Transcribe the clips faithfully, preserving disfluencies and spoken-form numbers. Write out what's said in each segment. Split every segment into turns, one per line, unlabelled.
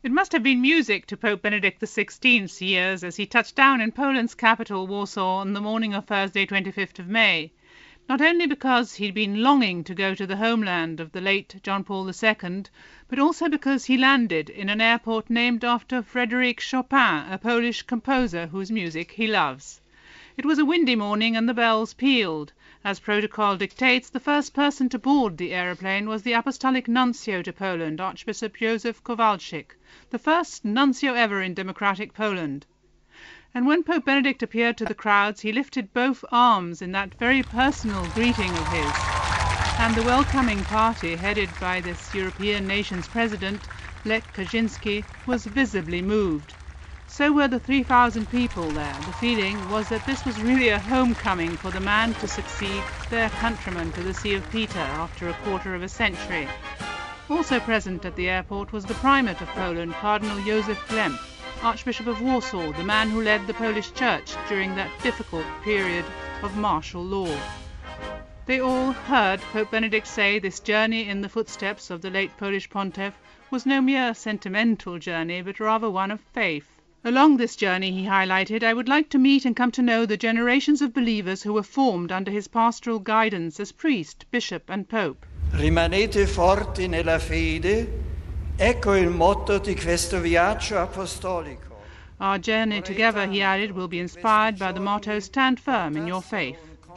It must have been music to Pope Benedict the sixteenth's ears as he touched down in Poland's capital, Warsaw, on the morning of Thursday, twenty-fifth of May, not only because he'd been longing to go to the homeland of the late John Paul the Second, but also because he landed in an airport named after Frédéric Chopin, a Polish composer whose music he loves. It was a windy morning and the bells pealed. As protocol dictates, the first person to board the aeroplane was the Apostolic Nuncio to Poland, Archbishop Józef Kowalczyk, the first nuncio ever in democratic Poland. And when Pope Benedict appeared to the crowds, he lifted both arms in that very personal greeting of his. And the welcoming party, headed by this European nation's president, Lech Kaczynski, was visibly moved. So were the three thousand people there. The feeling was that this was really a homecoming for the man to succeed their countryman to the See of Peter after a quarter of a century. Also present at the airport was the Primate of Poland, Cardinal Józef Klemp, Archbishop of Warsaw, the man who led the Polish Church during that difficult period of martial law. They all heard Pope Benedict say this journey in the footsteps of the late Polish Pontiff was no mere sentimental journey, but rather one of faith. Along this journey, he highlighted, I would like to meet and come to know the generations of believers who were formed under his pastoral guidance as priest, bishop and pope.
Rimanete forti nella fede, ecco il motto di questo viaggio apostolico.
Our journey together, he added, will be inspired by the motto, stand firm in your faith.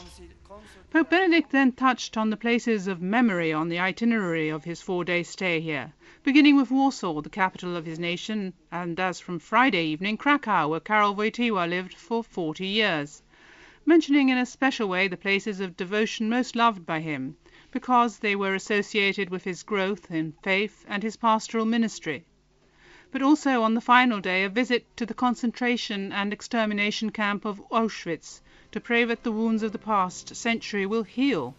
Pope Benedict then touched on the places of memory on the itinerary of his four-day stay here, beginning with Warsaw, the capital of his nation, and as from Friday evening, Krakow, where Karol Wojtyła lived for forty years, mentioning in a special way the places of devotion most loved by him, because they were associated with his growth in faith and his pastoral ministry. But also on the final day, a visit to the concentration and extermination camp of Auschwitz, to pray that the wounds of the past century will heal.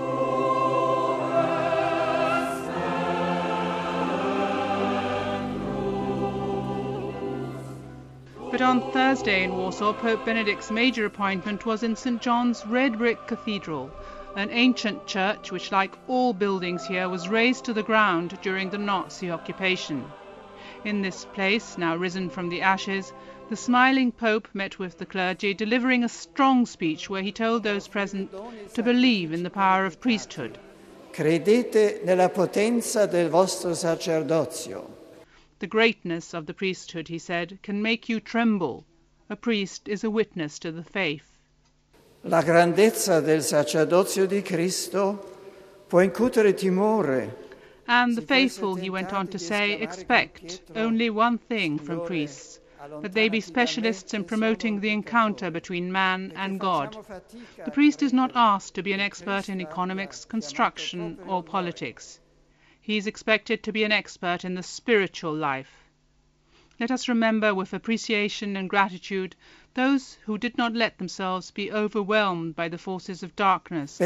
But on Thursday in Warsaw, Pope Benedict's major appointment was in Saint John's red brick cathedral, an ancient church which, like all buildings here, was razed to the ground during the Nazi occupation. In this place, now risen from the ashes, the smiling Pope met with the clergy, delivering a strong speech where he told those present to believe in the power of priesthood.
Credete nella potenza del vostro sacerdozio.
The greatness of the priesthood, he said, can make you tremble. A priest is a witness to the faith.
La grandezza del sacerdozio di Cristo può incutere timore.
And the faithful, he went on to say, expect only one thing from priests, that they be specialists in promoting the encounter between man and God. The priest is not asked to be an expert in economics, construction, or politics. He is expected to be an expert in the spiritual life. Let us remember with appreciation and gratitude those who did not let themselves be overwhelmed by the forces of darkness.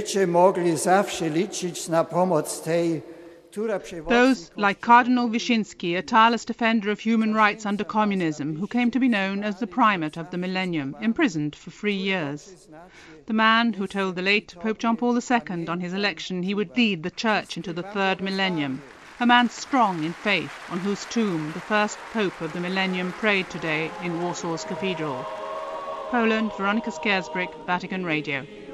Those like Cardinal Wyszynski, a tireless defender of human rights under communism, who came to be known as the Primate of the Millennium, imprisoned for three years. The man who told the late Pope John Paul the Second on his election he would lead the Church into the third millennium. A man strong in faith, on whose tomb the first Pope of the Millennium prayed today in Warsaw's cathedral. Poland, Veronika Skiersbrick, Vatican Radio.